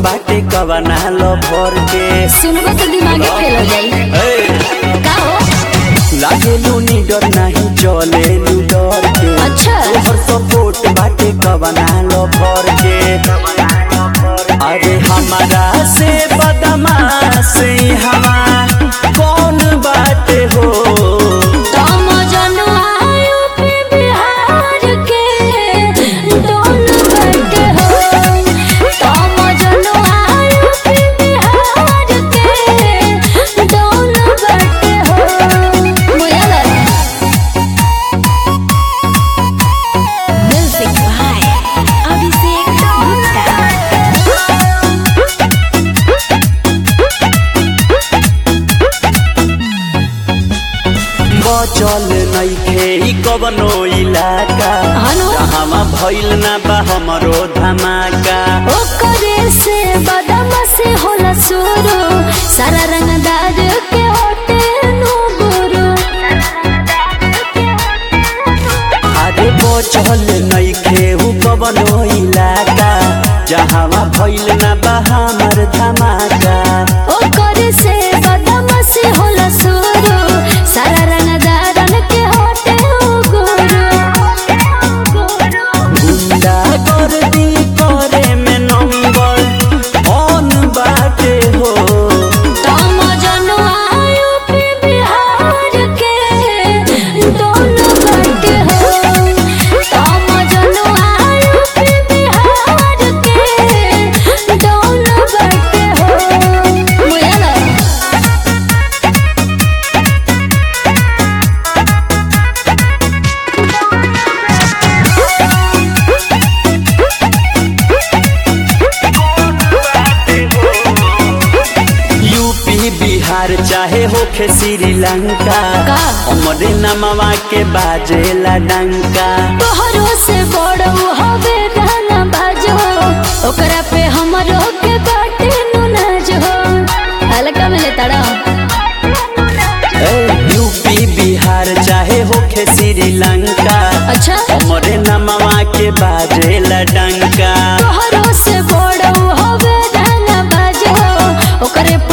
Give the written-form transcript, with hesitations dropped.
बाटे कवना लो भर के सुनबा तो दिमागे फेल हो जाई। का हो लागे लूनी डर नहीं चले लू डर के। अच्छा तोहर सपोर्ट बाटे कवना लो भर के। अरे हमारा से बदमाश हवा कौन बाटे हो। तम जनुआ यूपी बिहार के दोनों बैठे हो। तम जनुआ यूपी बिहार के दोनों बैठे हो। मुझे म्यूजिक भाई अभिषेक गुप्ता। बचल नइखे ई कवनो इलाका जहाँ भइल ना बा हमरो धमाका। ओकरे से बदमाशी होला शुरू सारा रंगदार के होटे नु गुरु। अरे बचल नइखे ऊ कवनो इलाका जहाँ भइल ना बा हमर धमाका। ओकरे से बदमाशी होला शुरू सारा रंगदार के होटे गुरु। गुंडा गर्दी करे में नंबर ऑन बाटे हो। तम जनुआ यूपी बिहार के दोनों बैठे हो। तम जनुआ यूपी बिहार के दोनों बैठे हो। मुझे यूपी बिहार चाहे होखे श्रीलंका का? हमरे नमवा के बाजेला डंका। तोहरो से बड़ो हवे रहना बाजो ओकरा पे हमरो के बाटे नुनाज हो। हल्का में ले तड़ा यूपी बिहार चाहे होखे श्रीलंका अच्छा हमरे नमवा के बाजेला डंका। तोहरो से बड़ो हवे रहना बाजो ओकरे